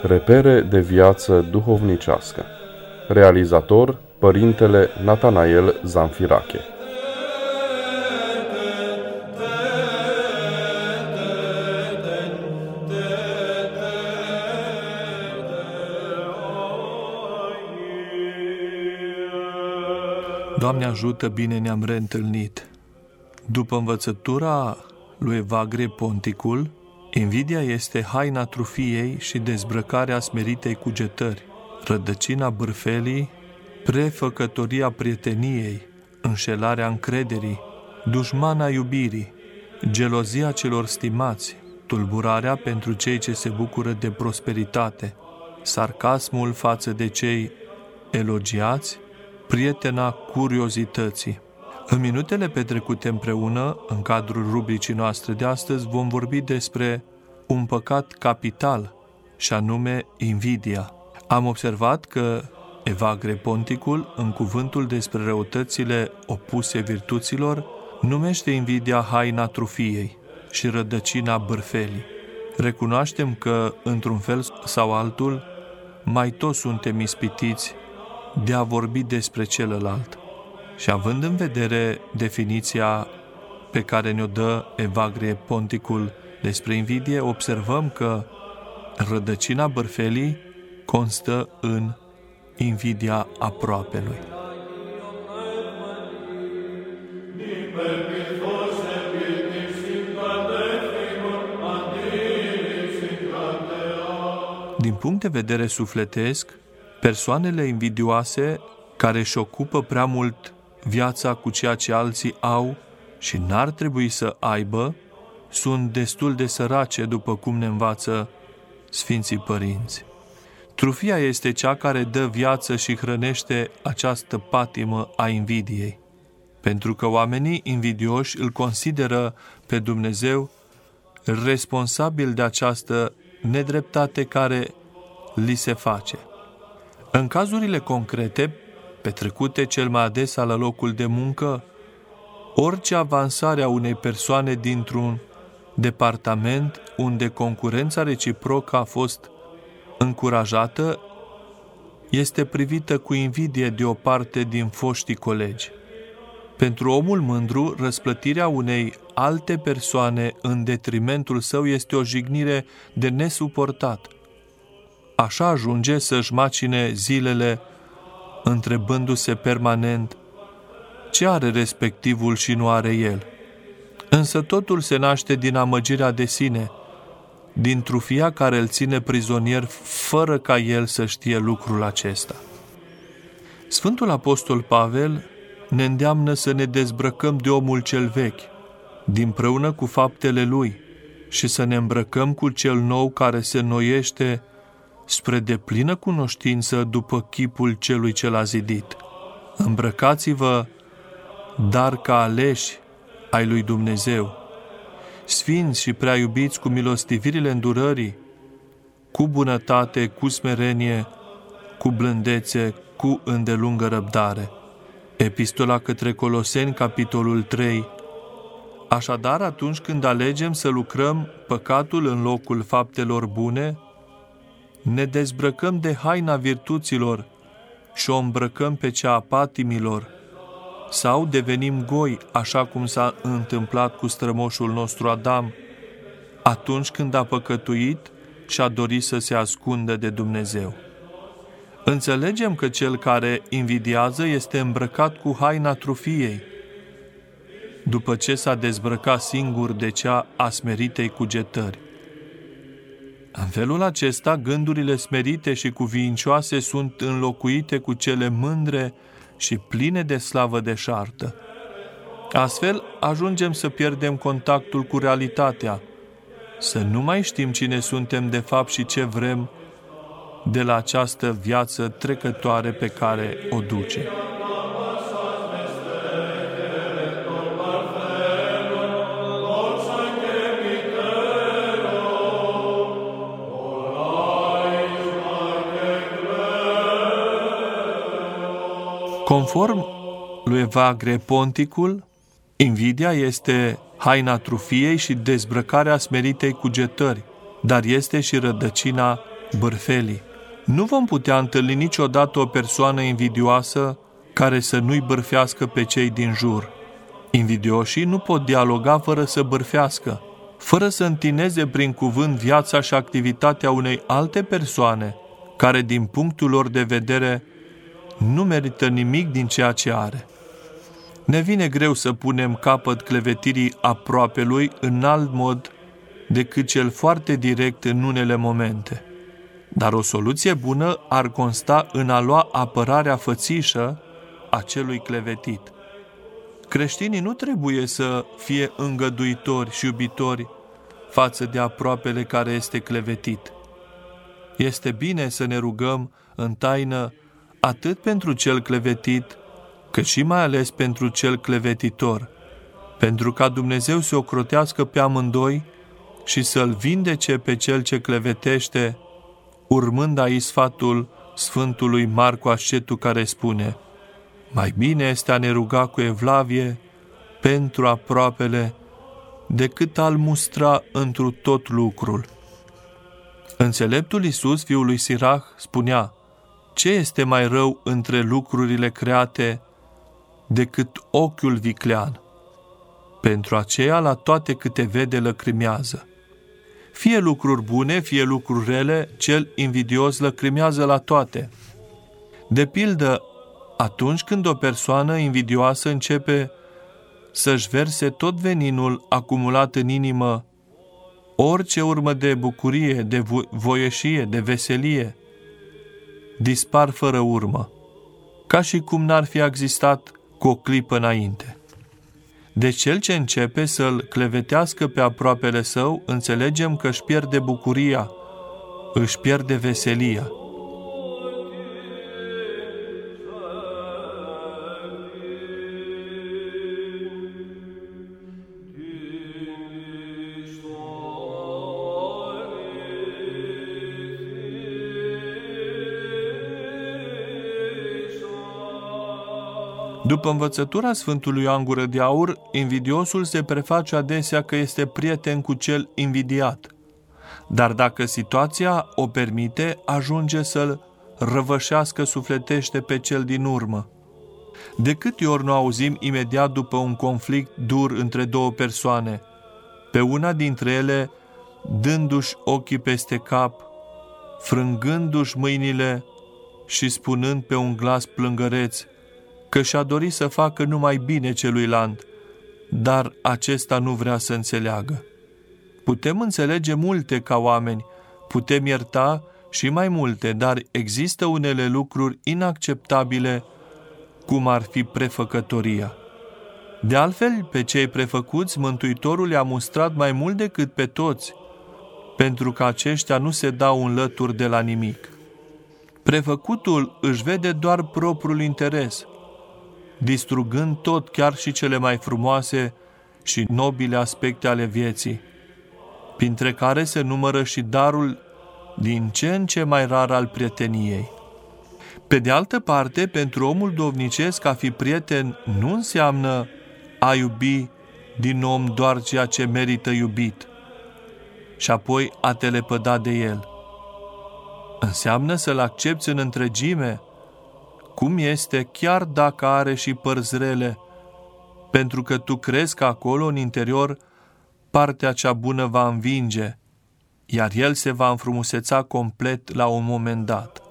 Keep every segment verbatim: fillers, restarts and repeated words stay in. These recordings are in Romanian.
Repere de viață duhovnicească. Realizator, Părintele Natanael Zamfirache. Doamne ajută, bine ne-am reîntâlnit. După învățătura lui Evagrie Ponticul, invidia este haina trufiei și dezbrăcarea smeritei cugetări, rădăcina bârfelii, prefăcătoria prieteniei, înșelarea încrederii, dușmana iubirii, gelozia celor stimați, tulburarea pentru cei ce se bucură de prosperitate, sarcasmul față de cei elogiați, prietena curiozității. În minutele petrecute împreună, în cadrul rubricii noastre de astăzi, vom vorbi despre un păcat capital, și anume invidia. Am observat că Evagrie Ponticul, în cuvântul despre răutățile opuse virtuților, numește invidia haina trufiei și rădăcina bârfelii. Recunoaștem că, într-un fel sau altul, mai toți suntem ispitiți de a vorbi despre celălalt. Și având în vedere definiția pe care ne-o dă Evagrie Ponticul despre invidie, observăm că rădăcina bârfelii constă în invidia aproapelui. Din punct de vedere sufletesc, persoanele invidioase care își ocupă prea mult viața cu ceea ce alții au și n-ar trebui să aibă, sunt destul de sărace, după cum ne învață Sfinții Părinți. Trufia este cea care dă viață și hrănește această patimă a invidiei, pentru că oamenii invidioși îl consideră pe Dumnezeu responsabil de această nedreptate care li se face. În cazurile concrete, petrecute cel mai adesea la locul de muncă, orice avansare a unei persoane dintr-un departament unde concurența reciprocă a fost încurajată, este privită cu invidie de o parte din foștii colegi. Pentru omul mândru, răsplătirea unei alte persoane în detrimentul său este o jignire de nesuportat. Așa ajunge să-și macine zilele întrebându-se permanent ce are respectivul și nu are el. Însă totul se naște din amăgirea de sine, din trufia care îl ține prizonier fără ca el să știe lucrul acesta. Sfântul Apostol Pavel ne îndeamnă să ne dezbrăcăm de omul cel vechi, dinpreună cu faptele lui, și să ne îmbrăcăm cu cel nou care se înnoiește spre deplină cunoștință după chipul celui ce l-a zidit. Îmbrăcați-vă, dar ca aleși ai lui Dumnezeu, sfinți și prea iubiți, cu milostivirile îndurării, cu bunătate, cu smerenie, cu blândețe, cu îndelungă răbdare. Epistola către Coloseni, capitolul trei. Așadar, atunci când alegem să lucrăm păcatul în locul faptelor bune, ne dezbrăcăm de haina virtuților și o îmbrăcăm pe cea a patimilor, sau devenim goi, așa cum s-a întâmplat cu strămoșul nostru Adam, atunci când a păcătuit și a dorit să se ascundă de Dumnezeu. Înțelegem că cel care invidiază este îmbrăcat cu haina trufiei, după ce s-a dezbrăcat singur de cea a smeritei cugetări. În felul acesta, gândurile smerite și cuvincioase sunt înlocuite cu cele mândre și pline de slavă deșartă. Astfel, ajungem să pierdem contactul cu realitatea, să nu mai știm cine suntem de fapt și ce vrem de la această viață trecătoare pe care o duce. Conform lui Evagrie Ponticul, invidia este haina trufiei și dezbrăcarea smeritei cugetări, dar este și rădăcina bârfelii. Nu vom putea întâlni niciodată o persoană invidioasă care să nu-i bârfească pe cei din jur. Invidioșii nu pot dialoga fără să bârfească, fără să întineze prin cuvânt viața și activitatea unei alte persoane, care din punctul lor de vedere nu merită nimic din ceea ce are. Ne vine greu să punem capăt clevetirii aproapelui în alt mod decât cel foarte direct în unele momente. Dar o soluție bună ar consta în a lua apărarea fățișă a celui clevetit. Creștinii nu trebuie să fie îngăduitori și iubitori față de aproapele care este clevetit. Este bine să ne rugăm în taină atât pentru cel clevetit, cât și mai ales pentru cel clevetitor, pentru ca Dumnezeu să ocrotească pe amândoi și să-l vindece pe cel ce clevetește, urmând aici sfatul Sfântului Marcu Ascetu, care spune: mai bine este a ne ruga cu evlavie pentru aproapele decât a-l mustra întru tot lucrul. Înțeleptul Iisus, fiul lui Sirach, spunea: ce este mai rău între lucrurile create decât ochiul viclean? Pentru aceea la toate câte vede lăcrimează. Fie lucruri bune, fie lucruri rele, cel invidios lăcrimează la toate. De pildă, atunci când o persoană invidioasă începe să-și verse tot veninul acumulat în inimă, orice urmă de bucurie, de voieșie, de veselie, dispar fără urmă, ca și cum n-ar fi existat cu o clipă înainte. De cel ce începe să-l clevetească pe aproapele său, înțelegem că își pierde bucuria, își pierde veselia. După învățătura Sfântului Ioan Gură de Aur, invidiosul se preface adesea că este prieten cu cel invidiat, dar dacă situația o permite, ajunge să-l răvășească sufletește pe cel din urmă. De câte ori nu auzim imediat după un conflict dur între două persoane, pe una dintre ele dându-și ochii peste cap, frângându-și mâinile și spunând pe un glas plângăreț că și-a dorit să facă numai bine celuilalt, dar acesta nu vrea să înțeleagă. Putem înțelege multe ca oameni, putem ierta și mai multe, dar există unele lucruri inacceptabile, cum ar fi prefăcătoria. De altfel, pe cei prefăcuți, Mântuitorul i-a mustrat mai mult decât pe toți, pentru că aceștia nu se dau în lături de la nimic. Prefăcutul își vede doar propriul interes, distrugând tot, chiar și cele mai frumoase și nobile aspecte ale vieții, printre care se numără și darul din ce în ce mai rar al prieteniei. Pe de altă parte, pentru omul duhovnicesc, a fi prieten nu înseamnă a iubi din om doar ceea ce merită iubit și apoi a te lepăda de el. Înseamnă să-l accepți în întregime, cum este, chiar dacă are și părți rele, pentru că tu crezi că acolo, în interior, partea cea bună va învinge, iar el se va înfrumuseța complet la un moment dat.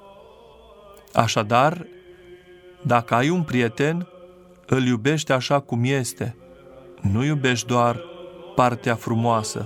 Așadar, dacă ai un prieten, îl iubești așa cum este, nu iubești doar partea frumoasă.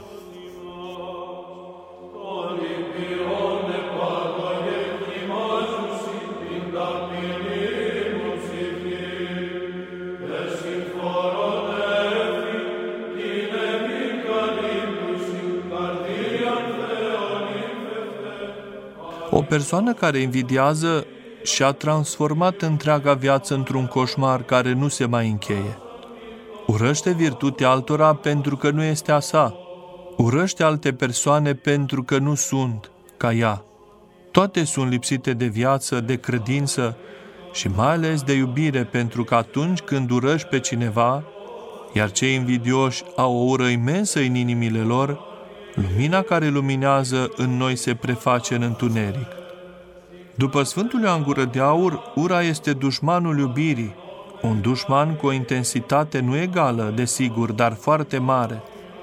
O persoană care invidiază și-a transformat întreaga viață într-un coșmar care nu se mai încheie. Urăște virtutea altora pentru că nu este a sa. Urăște alte persoane pentru că nu sunt ca ea. Toate sunt lipsite de viață, de credință și mai ales de iubire, pentru că atunci când urăști pe cineva, iar cei invidioși au o ură imensă în inimile lor, Lumina care luminează în noi se preface în întuneric. După Sfântul Ioan Gură de Aur, ura este dușmanul iubirii, un dușman cu o intensitate nu egală, desigur, dar foarte mare.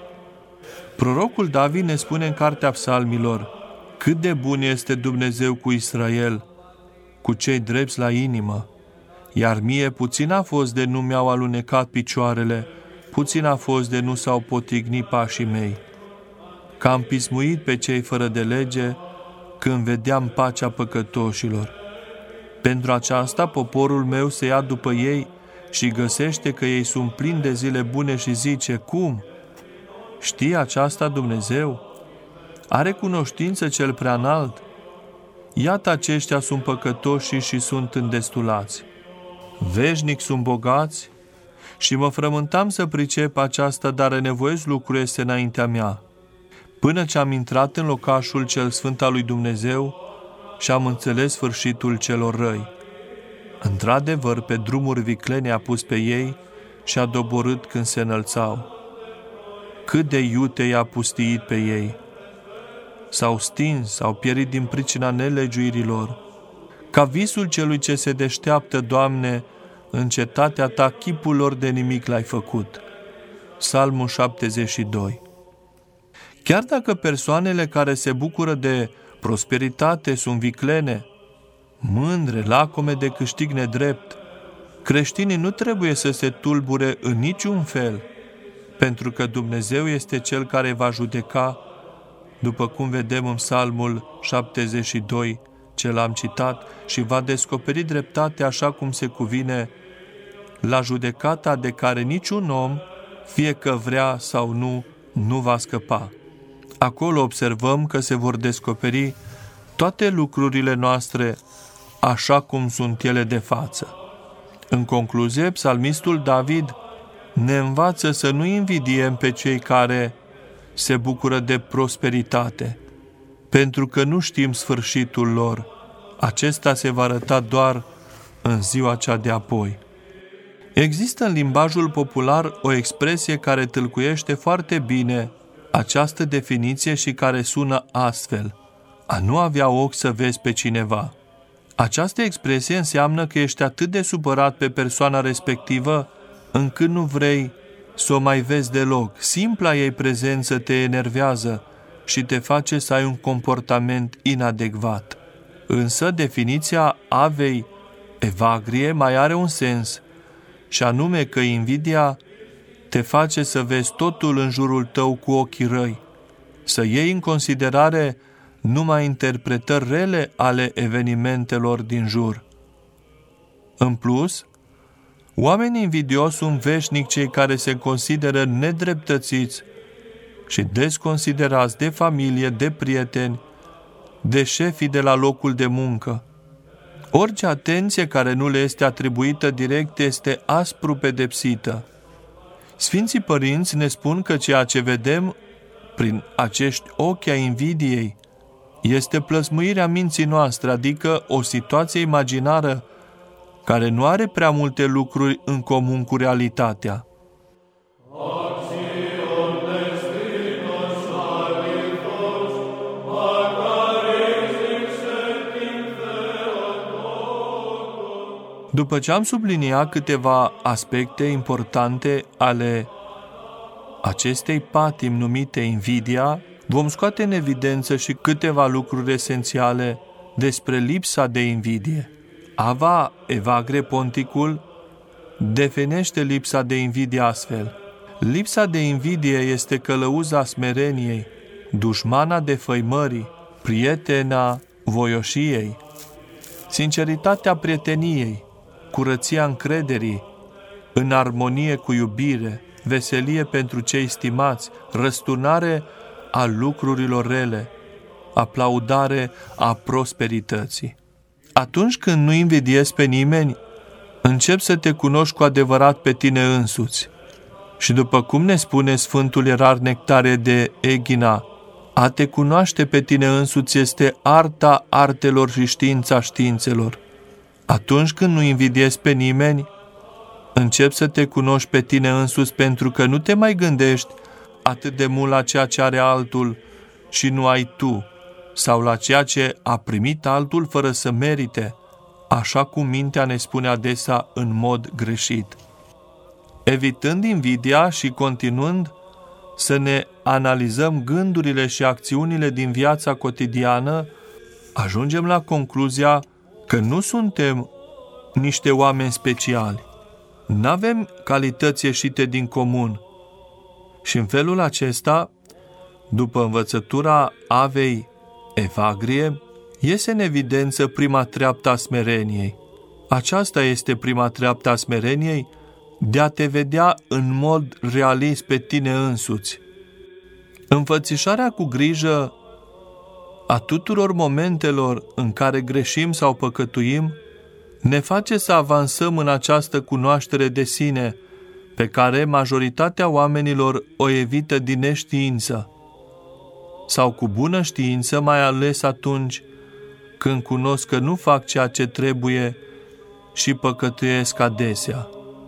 Prorocul David ne spune în Cartea Psalmilor: cât de bun este Dumnezeu cu Israel, cu cei drepți la inimă, iar mie puțin a fost de nu mi-au alunecat picioarele, puțin a fost de nu s-au potignit pașii mei. Că am pismuit pe cei fără de lege când vedeam pacea păcătoșilor. Pentru aceasta poporul meu se ia după ei și găsește că ei sunt plini de zile bune și zice: cum? Știe aceasta Dumnezeu? Are cunoștință cel preanalt? Iată, aceștia sunt păcătoși și sunt îndestulați. Veșnic sunt bogați și mă frământam să pricep aceasta, dar nevoiesc lucru este înaintea mea. Până ce am intrat în locașul cel sfânt al lui Dumnezeu și am înțeles sfârșitul celor răi. Într-adevăr, pe drumuri viclene a pus pe ei și a doborât când se înălțau. Cât de iute i-a pustiit pe ei! S-au stins, s-au pierit din pricina nelegiuirilor. Ca visul celui ce se deșteaptă, Doamne, în cetatea Ta chipul lor de nimic l-ai făcut. Psalmul șaptezeci și doi. Chiar dacă persoanele care se bucură de prosperitate sunt viclene, mândre, lacome de câștig nedrept, creștinii nu trebuie să se tulbure în niciun fel, pentru că Dumnezeu este Cel care va judeca, după cum vedem în Psalmul șaptezeci și doi, ce l-am citat, și va descoperi dreptatea așa cum se cuvine, la judecata de care niciun om, fie că vrea sau nu, nu va scăpa. Acolo observăm că se vor descoperi toate lucrurile noastre așa cum sunt ele de față. În concluzie, psalmistul David ne învață să nu invidiem pe cei care se bucură de prosperitate, pentru că nu știm sfârșitul lor. Acesta se va arăta doar în ziua cea de apoi. Există în limbajul popular o expresie care tâlcuiește foarte bine această definiție și care sună astfel: a nu avea ochi să vezi pe cineva. Această expresie înseamnă că ești atât de supărat pe persoana respectivă încât nu vrei să o mai vezi deloc. Simpla ei prezență te enervează și te face să ai un comportament inadecvat. Însă definiția Avei Evagrie mai are un sens, și anume că invidia te face să vezi totul în jurul tău cu ochii răi, să iei în considerare numai interpretări rele ale evenimentelor din jur. În plus, oamenii invidioși sunt veșnic cei care se consideră nedreptățiți și desconsiderați de familie, de prieteni, de șefii de la locul de muncă. Orice atenție care nu le este atribuită direct este aspru pedepsită. Sfinții părinți ne spun că ceea ce vedem prin acești ochi ai invidiei este plăsmuirea minții noastre, adică o situație imaginară care nu are prea multe lucruri în comun cu realitatea. După ce am subliniat câteva aspecte importante ale acestei patimi numite invidia, vom scoate în evidență și câteva lucruri esențiale despre lipsa de invidie. Ava Evagre Ponticul definește lipsa de invidie astfel: lipsa de invidie este călăuza smereniei, dușmana defăimării, prietena voioșiei, sinceritatea prieteniei, curăția încrederii, în armonie cu iubire, veselie pentru cei stimați, răsturnare a lucrurilor rele, aplaudare a prosperității. Atunci când nu invidiezi pe nimeni, începi să te cunoști cu adevărat pe tine însuți. Și după cum ne spune Sfântul Ierar Nectarie de Egina, a te cunoaște pe tine însuți este arta artelor și știința științelor. Atunci când nu invidiezi pe nimeni, începi să te cunoști pe tine însuți pentru că nu te mai gândești atât de mult la ceea ce are altul și nu ai tu, sau la ceea ce a primit altul fără să merite, așa cum mintea ne spune adesea în mod greșit. Evitând invidia și continuând să ne analizăm gândurile și acțiunile din viața cotidiană, ajungem la concluzia că nu suntem niște oameni speciali. N-avem calități ieșite din comun. Și în felul acesta, după învățătura Avei Evagrie, iese în evidență prima treaptă a smereniei. Aceasta este prima treaptă a smereniei, de a te vedea în mod realist pe tine însuți. Înfățișarea cu grijă a tuturor momentelor în care greșim sau păcătuim ne face să avansăm în această cunoaștere de sine, pe care majoritatea oamenilor o evită din neștiință, sau cu bună știință, mai ales atunci când cunosc că nu fac ceea ce trebuie și păcătuiesc adesea.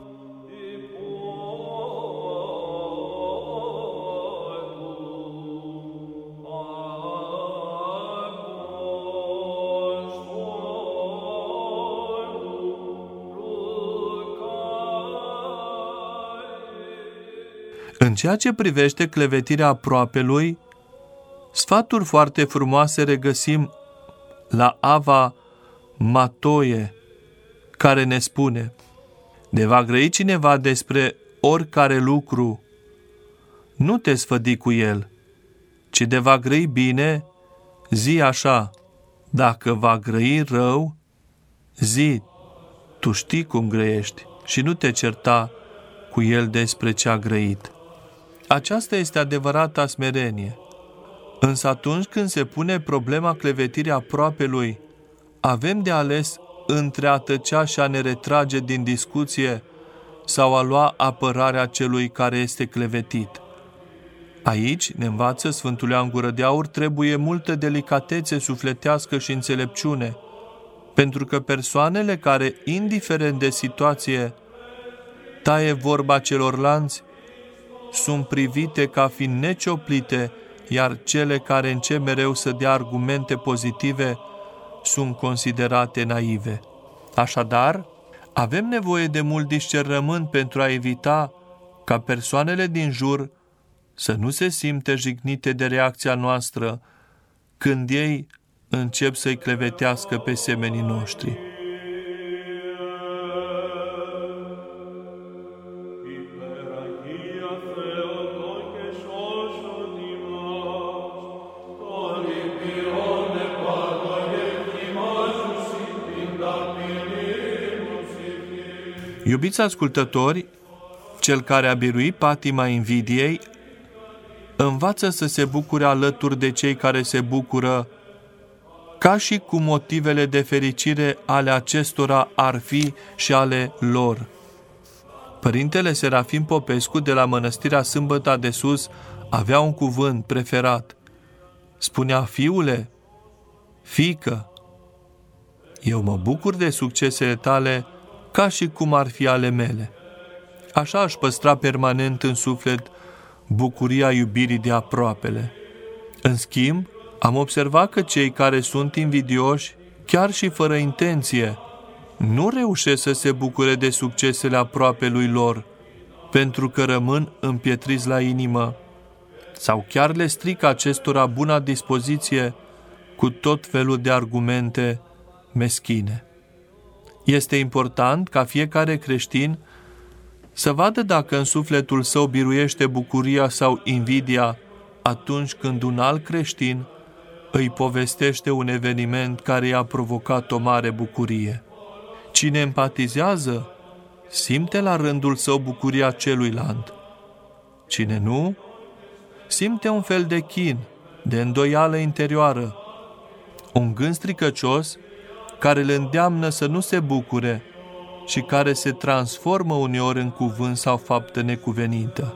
În ceea ce privește clevetirea aproapelui, sfaturi foarte frumoase regăsim la Ava Matoie, care ne spune: de va grăi cineva despre oricare lucru, nu te sfădi cu el, ci de va grăi bine, zi așa: dacă va grăi rău, zi, tu știi cum grăiești, și nu te certa cu el despre ce a grăit. Aceasta este adevărata smerenie. Însă atunci când se pune problema clevetirii aproapelui, avem de ales între a tăcea și a ne retrage din discuție sau a lua apărarea celui care este clevetit. Aici, ne învață Sfântul Ioan Gură de Aur, trebuie multă delicatețe sufletească și înțelepciune, pentru că persoanele care, indiferent de situație, taie vorba celorlalți, sunt privite ca fiind necioplite, iar cele care încep mereu să dea argumente pozitive sunt considerate naive. Așadar, avem nevoie de mult discernământ pentru a evita ca persoanele din jur să nu se simtă jignite de reacția noastră când ei încep să-i clevetească pe semenii noștri. Iubiți ascultători, cel care a biruit patima invidiei învață să se bucure alături de cei care se bucură, ca și cum motivele de fericire ale acestora ar fi și ale lor. Părintele Serafim Popescu de la Mănăstirea Sâmbăta de Sus avea un cuvânt preferat. Spunea: fiule, fiică, eu mă bucur de succesele tale ca și cum ar fi ale mele. Așa aș păstra permanent în suflet bucuria iubirii de aproapele. În schimb, am observat că cei care sunt invidioși, chiar și fără intenție, nu reușesc să se bucure de succesele aproapelui lor, pentru că rămân împietriți la inimă, sau chiar le strică acestora buna dispoziție cu tot felul de argumente meschine. Este important ca fiecare creștin să vadă dacă în sufletul său biruiește bucuria sau invidia atunci când un alt creștin îi povestește un eveniment care i-a provocat o mare bucurie. Cine empatizează, simte la rândul său bucuria celuilalt. Cine nu, simte un fel de chin, de îndoială interioară, un gând stricăcios care îl îndeamnă să nu se bucure și care se transformă uneori în cuvânt sau faptă necuvenită.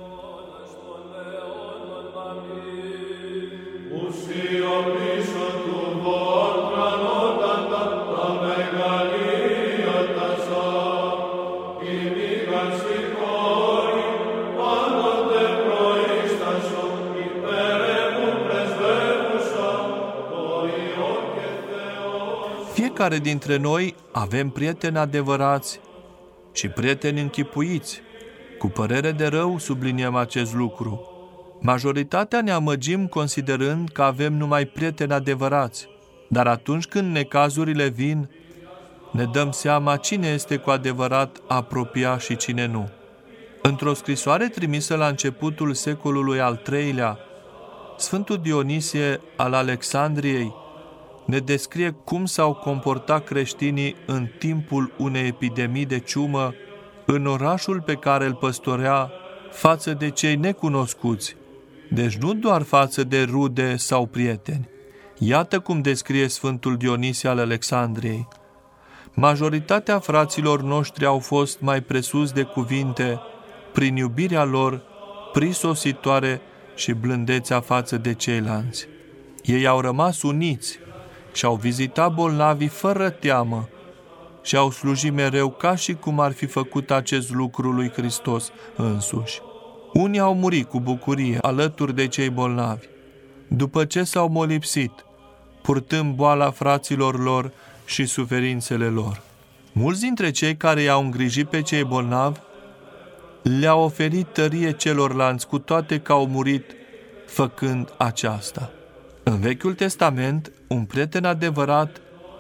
Fiecare dintre noi avem prieteni adevărați și prieteni închipuiți. Cu părere de rău subliniem acest lucru. Majoritatea ne amăgim considerând că avem numai prieteni adevărați, dar atunci când necazurile vin, ne dăm seama cine este cu adevărat apropiat și cine nu. Într-o scrisoare trimisă la începutul secolului al treilea, Sfântul Dionisie al Alexandriei ne descrie cum s-au comportat creștinii în timpul unei epidemii de ciumă în orașul pe care îl păstorea față de cei necunoscuți, deci nu doar față de rude sau prieteni. Iată cum descrie Sfântul Dionisie al Alexandriei. Majoritatea fraților noștri au fost mai presus de cuvinte prin iubirea lor prisositoare și blândețea față de ceilalți. Ei au rămas uniți și au vizitat bolnavii fără teamă și au slujit mereu ca și cum ar fi făcut acest lucru lui Hristos însuși. Unii au murit cu bucurie alături de cei bolnavi, după ce s-au molipsit, purtând boala fraților lor și suferințele lor. Mulți dintre cei care i-au îngrijit pe cei bolnavi le-au oferit tărie celorlalți, cu toate că au murit făcând aceasta. În Vechiul Testament, un prieten adevărat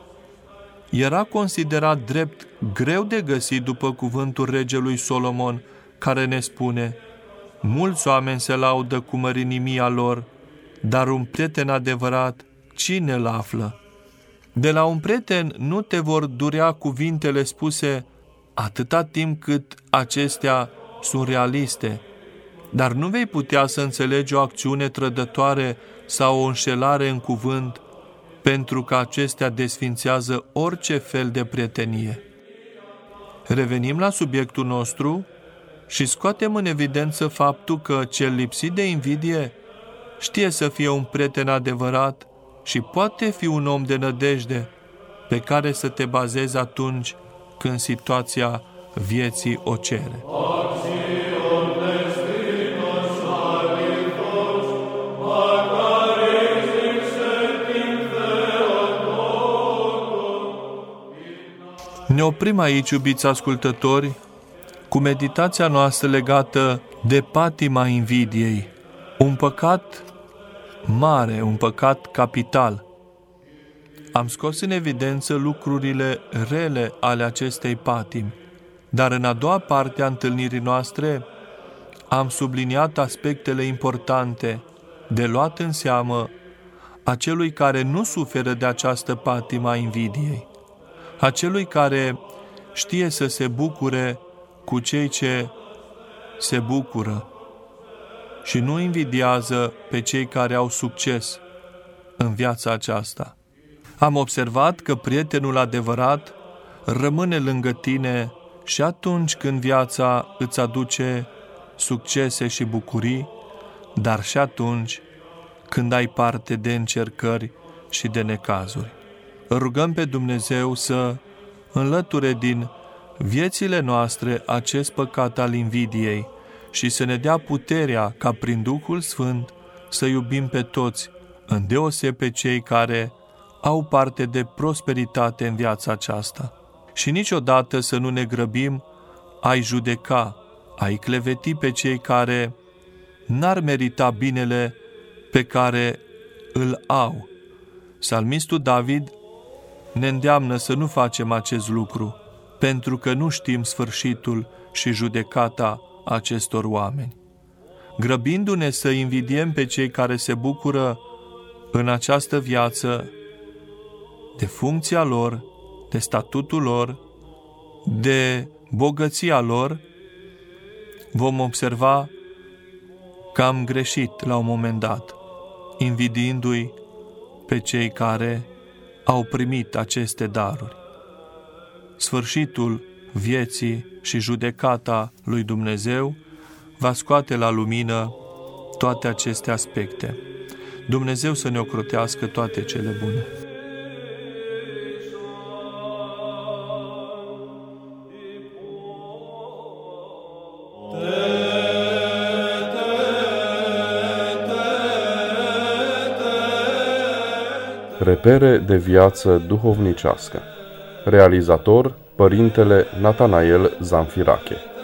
era considerat drept greu de găsit, după cuvântul regelui Solomon, care ne spune: mulți oameni se laudă cu mărinimia lor, dar un prieten adevărat, cine îl află? De la un prieten nu te vor durea cuvintele spuse atâta timp cât acestea sunt realiste, dar nu vei putea să înțelegi o acțiune trădătoare sau o înșelare în cuvânt, pentru că acestea desfințează orice fel de prietenie. Revenim la subiectul nostru și scoatem în evidență faptul că cel lipsit de invidie știe să fie un prieten adevărat și poate fi un om de nădejde pe care să te bazezi atunci când situația vieții o cere. Ne oprim aici, iubiți ascultători, cu meditația noastră legată de patima invidiei, un păcat mare, un păcat capital. Am scos în evidență lucrurile rele ale acestei patimi, dar în a doua parte a întâlnirii noastre am subliniat aspectele importante de luat în seamă a celui care nu suferă de această patimă a invidiei, a celui care știe să se bucure cu cei ce se bucură și nu invidiază pe cei care au succes în viața aceasta. Am observat că prietenul adevărat rămâne lângă tine și atunci când viața îți aduce succese și bucurii, dar și atunci când ai parte de încercări și de necazuri. Rugăm pe Dumnezeu să înlăture din viețile noastre acest păcat al invidiei și să ne dea puterea ca prin Duhul Sfânt să iubim pe toți, îndeosebi pe cei care au parte de prosperitate în viața aceasta. Și niciodată să nu ne grăbim a-i judeca, a-i cleveti pe cei care n-ar merita binele pe care îl au. Psalmistul David ne îndeamnă să nu facem acest lucru, pentru că nu știm sfârșitul și judecata acestor oameni. Grăbindu-ne să invidiem pe cei care se bucură în această viață de funcția lor, de statutul lor, de bogăția lor, vom observa că am greșit la un moment dat, invidiindu-i pe cei care au primit aceste daruri. Sfârșitul vieții și judecata lui Dumnezeu va scoate la lumină toate aceste aspecte. Dumnezeu să ne ocrotească toate cele bune. Repere de viață duhovnicească. Realizator: Părintele Natanael Zamfirache.